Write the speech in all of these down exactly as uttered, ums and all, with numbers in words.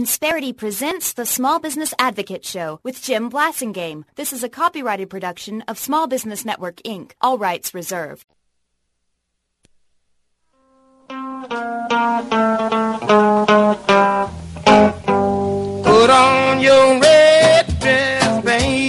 Insperity presents the Small Business Advocate Show with Jim Blasingame. This is a copyrighted production of Small Business Network, Incorporated. All rights reserved. Put on your red dress,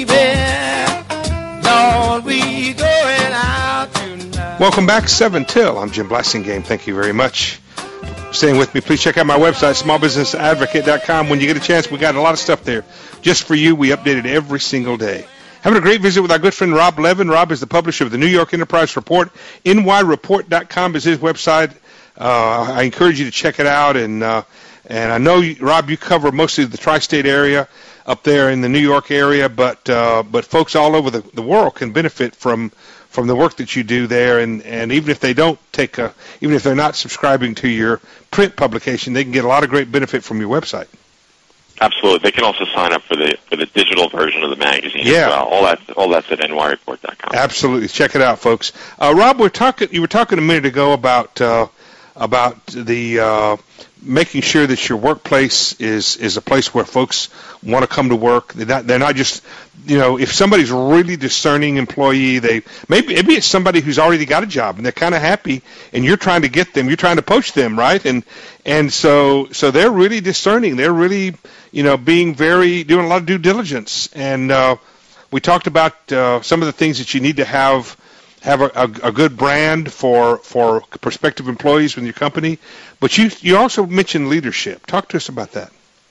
baby. Lord, we going out tonight. Welcome back, seven till. I'm Jim Blasingame. Thank you very much for staying with me. Please check out my website, small business advocate dot com. When you get a chance, we got a lot of stuff there just for you. We update it every single day. Having a great visit with our good friend Rob Levin. Rob is the publisher of the New York Enterprise Report. N Y report dot com is his website. Uh, I encourage you to check it out. And uh, and I know, you, Rob, you cover mostly the tri-state area up there in the New York area, but uh, but folks all over the, the world can benefit from from the work that you do there. And, and even if they don't take a, even if they're not subscribing to your print publication, they can get a lot of great benefit from your website. Absolutely. They can also sign up for the for the digital version of the magazine yeah. as well. All that all that's at N Y report dot com. Absolutely. Check it out, folks. Uh, Rob, we're talking. You were talking a minute ago about uh, about the uh, making sure that your workplace is is a place where folks want to come to work. They're not, they're not just, you know, if somebody's a really discerning employee, they maybe maybe it's somebody who's already got a job and they're kind of happy, and you're trying to get them, you're trying to poach them, right? And and so so they're really discerning. They're really, you know, being very doing a lot of due diligence. And uh, we talked about uh, some of the things that you need to have. have a, a, a good brand for for prospective employees with your company, but you you also mentioned leadership. Talk to us about that.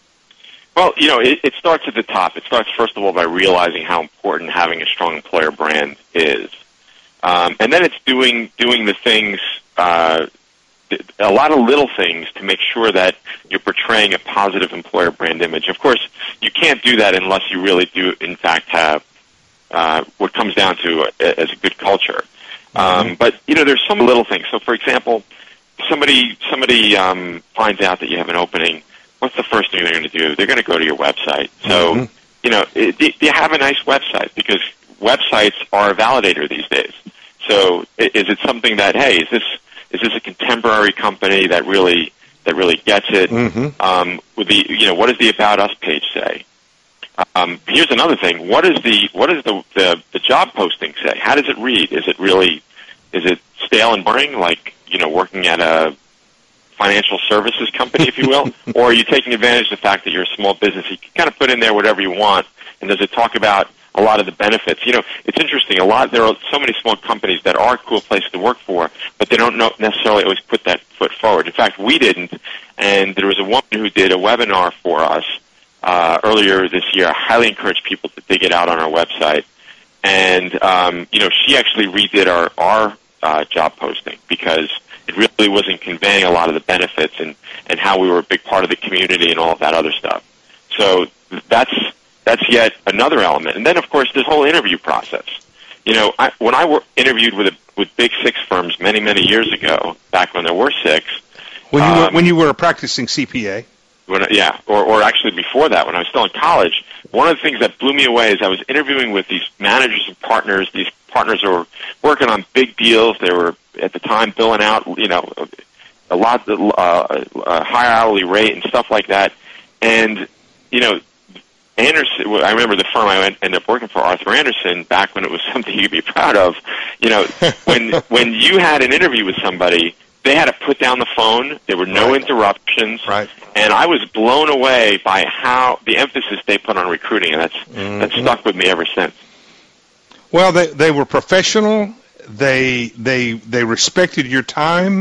Well, you know, it, it starts at the top. It starts, first of all, by realizing how important having a strong employer brand is. Um, and then it's doing doing the things, uh, a lot of little things to make sure that you're portraying a positive employer brand image. Of course, you can't do that unless you really do, in fact, have Uh, what comes down to uh, as a good culture. Um, but, you know, there's some little things. So, for example, somebody somebody um, finds out that you have an opening. What's the first thing they're going to do? They're going to go to your website. So, mm-hmm. you know, it, do you have a nice website? Because websites are a validator these days. So is it something that, hey, is this is this a contemporary company that really that really gets it? Mm-hmm. Um, with the, you know, what does the About Us page say? Um, here's another thing. What is the what does the, the the job posting say? How does it read? Is it really is it stale and boring, like, you know, working at a financial services company, if you will, or are you taking advantage of the fact that you're a small business? You can kind of put in there whatever you want, and does it talk about a lot of the benefits? You know, it's interesting. A lot there are so many small companies that are a cool place to work for, but they don't know necessarily always put that foot forward. In fact, we didn't, and there was a woman who did a webinar for us Uh, earlier this year. I highly encourage people to dig it out on our website. And, um, you know, she actually redid our, our uh, job posting because it really wasn't conveying a lot of the benefits and, and how we were a big part of the community and all of that other stuff. So that's that's yet another element. And then, of course, this whole interview process. You know, I, when I wor- interviewed with a, with Big Six firms many, many years ago, back when there were six. When you um, were, when you were a practicing C P A. When, yeah, or, or actually before that, when I was still in college, one of the things that blew me away is I was interviewing with these managers and partners. These partners were working on big deals. They were, at the time, billing out, you know, a lot, uh, a high hourly rate and stuff like that. And, you know, Anderson, I remember the firm I ended up working for, Arthur Anderson, back when it was something you could be proud of. You know, when when you had an interview with somebody, they had to put down the phone. There were no right. interruptions. Right. And I was blown away by how the emphasis they put on recruiting, and that's mm-hmm. that's stuck with me ever since. Well, they they were professional. They they they respected your time,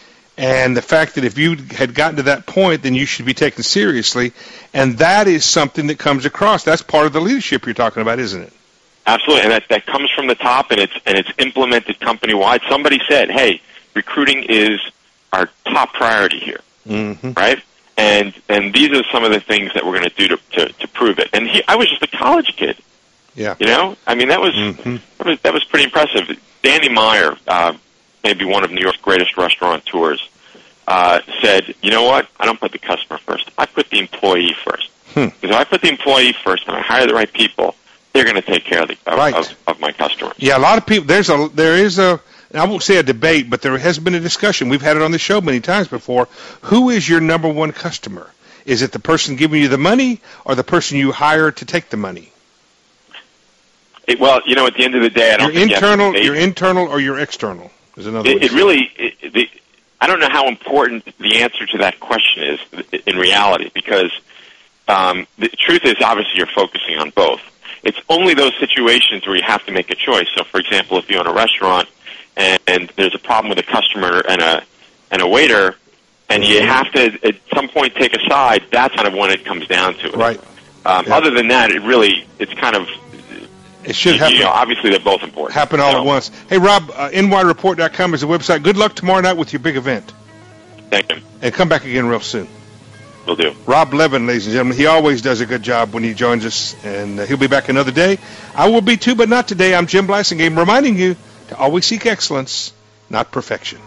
and the fact that if you had gotten to that point, then you should be taken seriously, and that is something that comes across. That's part of the leadership you're talking about, isn't it? Absolutely, and that that comes from the top, and it's and it's implemented company wide. Somebody said, "Hey, recruiting is our top priority here," mm-hmm. right? And and these are some of the things that we're going to do to, to to prove it. And he, I was just a college kid. Yeah. You know, I mean that was mm-hmm. that was that was pretty impressive. Danny Meyer, uh, maybe one of New York's greatest restaurateurs, uh, said, "You know what? I don't put the customer first. I put the employee first. Hmm. Because if I put the employee first and I hire the right people, they're going to take care of the of, right. of, of my customers." Yeah, a lot of people. There's a there is a. I won't say a debate, but there has been a discussion. We've had it on the show many times before. Who is your number one customer? Is it the person giving you the money or the person you hire to take the money? It, well, you know, at the end of the day, I don't your think internal, you your internal or your external is another. It, it really, it, the, I don't know how important the answer to that question is in reality, because um, the truth is, obviously, you're focusing on both. It's only those situations where you have to make a choice. So, for example, if you own a restaurant and, and there's a problem with a customer and a and a waiter, and you have to at some point take a side, that's kind of when it comes down to it. Right. Um, yeah. Other than that, it really, it's kind of, it should happen. You know, obviously, they're both important. Happen all so. at once. Hey, Rob, uh, N Y report dot com is the website. Good luck tomorrow night with your big event. Thank you. And come back again real soon. Will do. Rob Levin, ladies and gentlemen. He always does a good job when he joins us, and uh, he'll be back another day. I will be too, but not today. I'm Jim Blasingame, reminding you to always seek excellence, not perfection.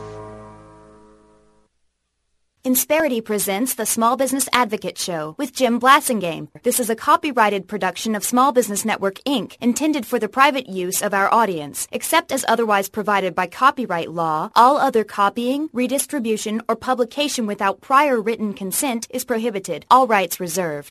Insperity presents the Small Business Advocate Show with Jim Blasingame. This is a copyrighted production of Small Business Network, Incorporated, intended for the private use of our audience. Except as otherwise provided by copyright law, all other copying, redistribution, or publication without prior written consent is prohibited. All rights reserved.